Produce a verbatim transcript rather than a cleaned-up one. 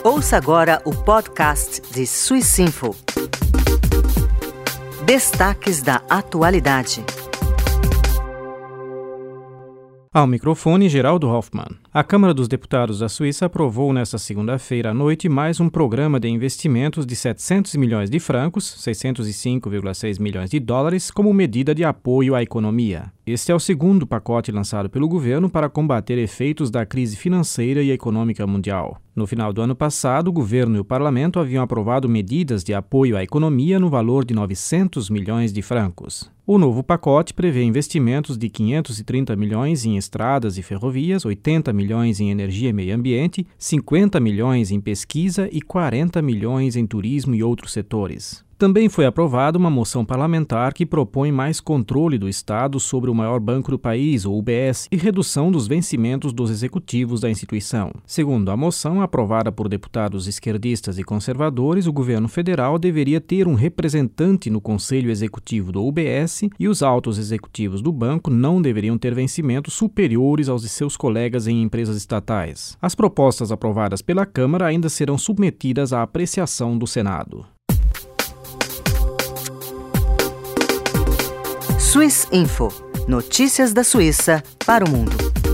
Ouça agora o podcast de Swissinfo. Destaques da atualidade. Ao microfone, Geraldo Hoffmann. A Câmara dos Deputados da Suíça aprovou nesta segunda-feira à noite mais um programa de investimentos de setecentos milhões de francos, seiscentos e cinco vírgula seis milhões de dólares, como medida de apoio à economia. Este é o segundo pacote lançado pelo governo para combater efeitos da crise financeira e econômica mundial. No final do ano passado, o governo e o parlamento haviam aprovado medidas de apoio à economia no valor de novecentos milhões de francos. O novo pacote prevê investimentos de quinhentos e trinta milhões em estradas e ferrovias, oitenta milhões em energia e meio ambiente, cinquenta milhões em pesquisa e quarenta milhões em turismo e outros setores. Também foi aprovada uma moção parlamentar que propõe mais controle do Estado sobre o maior banco do país, o U B S, e redução dos vencimentos dos executivos da instituição. Segundo a moção, aprovada por deputados esquerdistas e conservadores, o governo federal deveria ter um representante no Conselho Executivo do U B S e os altos executivos do banco não deveriam ter vencimentos superiores aos de seus colegas em empresas estatais. As propostas aprovadas pela Câmara ainda serão submetidas à apreciação do Senado. Swissinfo. Notícias da Suíça para o mundo.